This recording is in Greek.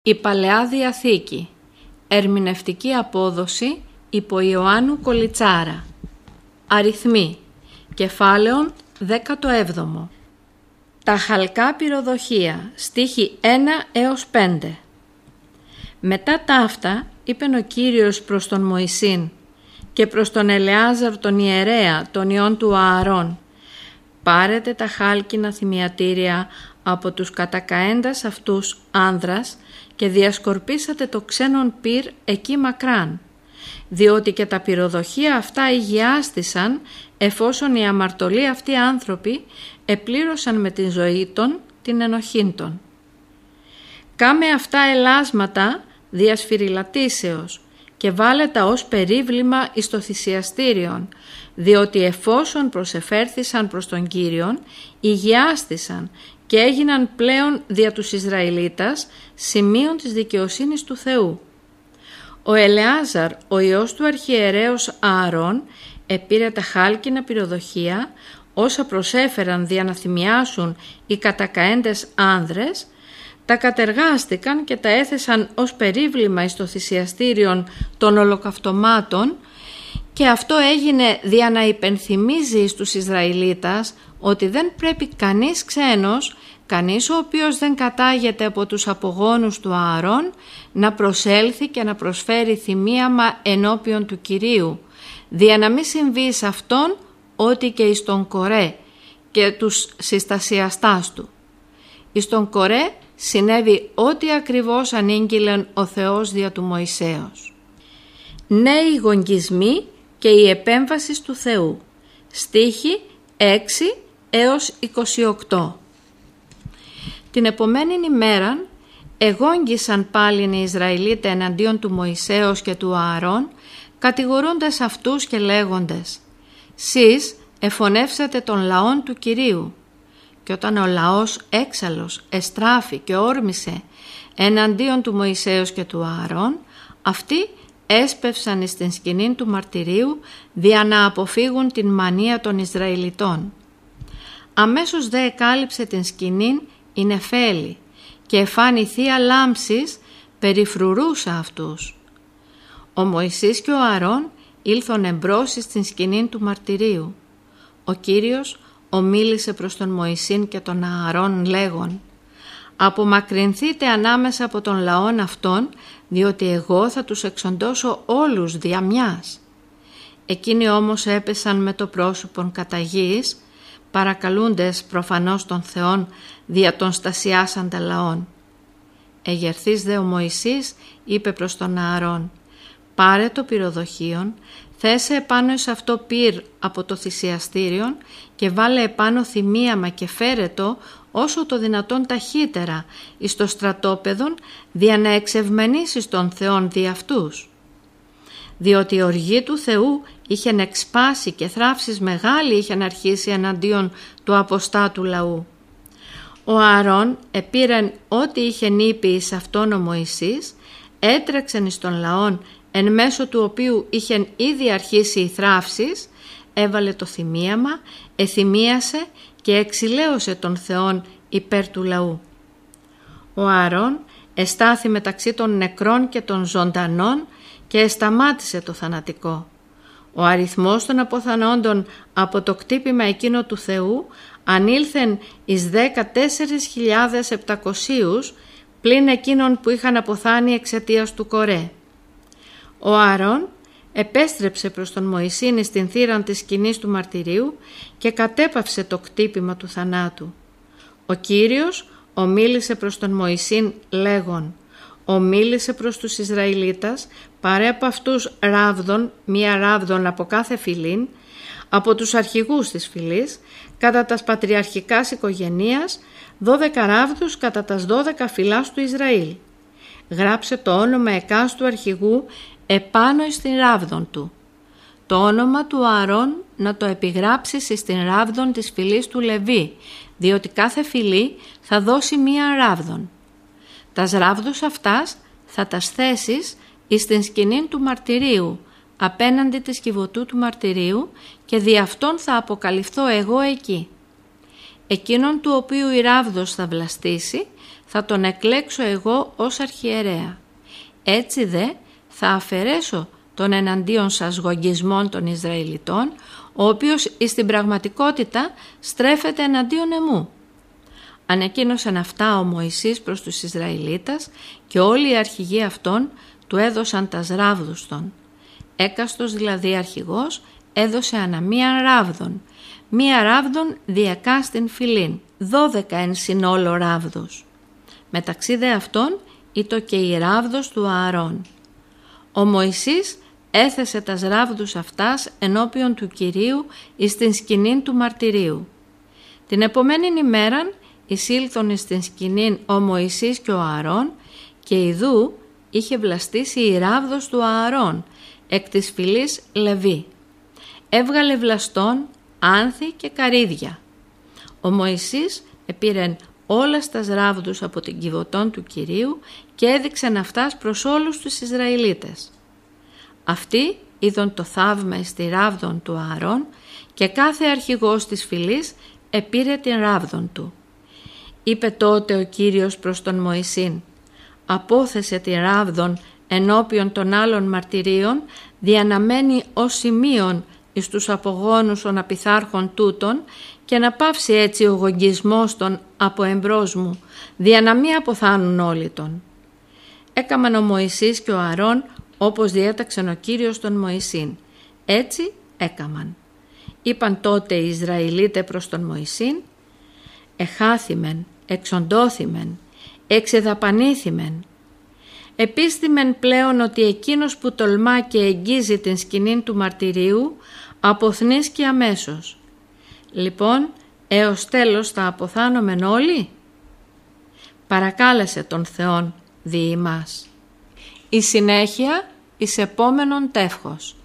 Η Παλαιά Διαθήκη. Ερμηνευτική απόδοση υπό Ιωάννου Κολιτσάρα. Αριθμοί. Κεφάλαιον 17. Τα χαλκά πυροδοχεία. Στίχοι 1 έως 5. Μετά ταύτα είπεν ο Κύριος προς τον Μωυσήν και προς τον Ελεάζαρ τον ιερέα των υιών του Ααρών: πάρετε τα χάλκινα θυμιατήρια από τους κατακαέντας αυτούς άνδρας και διασκορπίσατε το ξένον πυρ εκεί μακράν, διότι και τα πυροδοχεία αυτά υγιάστησαν εφόσον οι αμαρτωλοί αυτοί άνθρωποι επλήρωσαν με τη ζωή των την ενοχήν των. Κάμε αυτά ελάσματα διασφυριλατήσεως και βάλε τα ως περίβλημα εις το θυσιαστήριον, διότι εφόσον προσεφέρθησαν προς τον Κύριον, υγιάστησαν και έγιναν πλέον δια τους Ισραηλίτας σημείων της δικαιοσύνης του Θεού. Ο Ελεάζαρ, ο υιός του αρχιερέως Ααρών, επήρε τα χάλκινα πυροδοχεία, όσα προσέφεραν δια να θυμιάσουν οι κατακαέντες άνδρες, τα κατεργάστηκαν και τα έθεσαν ως περίβλημα εις το θυσιαστήριον των ολοκαυτωμάτων, και αυτό έγινε δια να υπενθυμίζει στους Ισραηλίτας ότι δεν πρέπει κανείς ξένος, κανείς ο οποίος δεν κατάγεται από τους απογόνους του Ααρών, να προσέλθει και να προσφέρει θυμίαμα ενώπιον του Κυρίου, δια να μην συμβεί σε αυτόν ό,τι και εις τον Κορέ και τους συστασιαστάς του. Εις τον Κορέ συνέβη ό,τι ακριβώς ανήγγειλεν ο Θεός δια του Μωυσέως. Νέοι γογγισμοί και η επέμβαση του Θεού. Στίχοι 6 έως 28. Την επομένη ημέραν εγόγγισαν πάλιν οι Ισραηλίτες εναντίον του Μωυσέως και του Ααρών, κατηγορώντας αυτούς και λέγοντες: «Σεις εφωνεύσατε τον λαόν του Κυρίου». Και όταν ο λαός έξαλλος εστράφη και όρμησε εναντίον του Μωυσέως και του Ααρών, αυτοί έσπευσαν εις την σκηνήν του μαρτυρίου δια να αποφύγουν την μανία των Ισραηλιτών. Αμέσως δε εκάλυψε την σκηνήν η Νεφέλη και εφάνη θεία λάμψης περιφρουρούσα αυτούς. Ο Μωυσής και ο Ααρών ήλθον εμπρός στην σκηνήν του μαρτυρίου. Ο Κύριος ομίλησε προς τον Μωυσήν και τον Ααρών λέγον: «Απομακρυνθείτε ανάμεσα από τον λαόν αυτόν, διότι εγώ θα τους εξοντώσω όλους δια μιας». Εκείνοι όμως έπεσαν με το πρόσωπον κατά γης, παρακαλούντες προφανώς τον Θεόν δια των στασιάσαντα λαών. Εγερθής δε ο Μωυσής είπε προς τον Ααρών: «Πάρε το πυροδοχείον, θέσε επάνω εις αυτό πυρ από το θυσιαστήριον και βάλε επάνω θυμίαμα και φέρε το όσο το δυνατόν ταχύτερα εις το στρατόπεδον, δια να εξευμενήσεις τον Θεόν δι' αυτούς». Διότι η οργή του Θεού είχεν εξπάσει και θράψεις μεγάλη είχεν αρχίσει εναντίον του αποστάτου λαού. Ο Ααρών επήρεν ό,τι είχεν είπε εις αυτόν ο Μωυσής, έτρεξεν εις τον λαόν, εν μέσω του οποίου είχεν ήδη αρχίσει οι θράψεις, έβαλε το θυμίαμα, εθυμίασε και εξηλαίωσε τον Θεόν υπέρ του λαού. Ο Ααρών εστάθη μεταξύ των νεκρών και των ζωντανών και εσταμάτησε το θανατικό. Ο αριθμός των αποθανόντων από το κτύπημα εκείνο του Θεού ανήλθεν εις 14.700 πλην εκείνων που είχαν αποθάνει εξαιτίας του Κορέ. Ο Ααρών επέστρεψε προς τον Μωυσήν στην θύραν της σκηνής του μαρτυρίου και κατέπαυσε το κτύπημα του θανάτου. Ο Κύριος ομίλησε προς τον Μωυσήν λέγον: «Ομίλησε προς τους Ισραηλίτας, πάρε από αυτούς ράβδον, μία ράβδον από κάθε φυλήν, από τους αρχηγούς της φυλής, κατά τας πατριαρχικάς οικογενείας, 12 ράβδους κατά τας 12 φυλάς του Ισραήλ. Γράψε το όνομα εκάστου αρχηγού επάνω εις την ράβδον του. Το όνομα του Ααρών να το επιγράψεις εις την ράβδον της φυλής του Λεβί, διότι κάθε φυλή θα δώσει μία ράβδον. Τας ράβδους αυτάς θα τας θέσεις εις την σκηνήν του μαρτυρίου, απέναντι της κυβωτού του μαρτυρίου, και δι' αυτόν θα αποκαλυφθώ εγώ εκεί. Εκείνον του οποίου η ράβδος θα βλαστήσει, θα τον εκλέξω εγώ ως αρχιερέα. Έτσι δε θα αφαιρέσω τον εναντίον σας γογγισμών των Ισραηλιτών, ο οποίος στην πραγματικότητα στρέφεται εναντίον εμού. Ανεκοίνωσαν αυτά ο Μωυσής προς τους Ισραηλίτας και όλοι οι αρχηγοί αυτών του έδωσαν τας ράβδους των. Έκαστος δηλαδή αρχηγός έδωσε ανα μία ράβδον. Μία ράβδον διακάστην φυλήν, 12 εν συνόλο ράβδους. Μεταξύ δε αυτών ήτο και η ράβδος του Ααρών. Ο Μωυσής έθεσε τας ράβδους αυτάς ενώπιον του Κυρίου εις την σκηνήν του μαρτυρίου. Την επομένη ημέραν εισήλθον εις την σκηνήν ο Μωυσής και ο Ααρών και ιδού είχε βλαστήσει η ράβδος του Ααρών εκ της φυλής Λεβί. Έβγαλε βλαστών, άνθη και καρύδια. Ο Μωυσής επήρεν όλας τας ράβδους από την κιβωτών του Κυρίου και έδειξεν αυτάς προς όλους τους Ισραηλίτες. Αυτοί είδον το θαύμα εις τη ράβδον του Ααρών και κάθε αρχηγός της φυλής επήρε την ράβδον του. Είπε τότε ο Κύριος προς τον Μωυσήν: «Απόθεσε την ράβδον ενώπιον των άλλων μαρτυρίων, διαναμένη ως σημείον εις τους απογόνους των απειθάρχων τούτων, και να πάυσει έτσι ο γογγισμός των από εμπρός μου, δια να μη αποθάνουν όλοι τον». Έκαμαν ο Μωυσής και ο Ααρών όπως διέταξεν ο Κύριος τον Μωυσήν. Έτσι έκαμαν. Είπαν τότε οι Ισραηλίτες προς τον Μωυσήν: «Εχάθημεν, εξοντώθημεν, εξεδαπανήθημεν. Επίστημεν πλέον ότι εκείνος που τολμά και εγγίζει την σκηνήν του μαρτυρίου αποθνίσκει αμέσως. Λοιπόν, έως τέλος θα αποθάνομεν όλοι?» Παρακάλεσε τον Θεόν δι' ημάς. Η συνέχεια εις επόμενον τεύχος.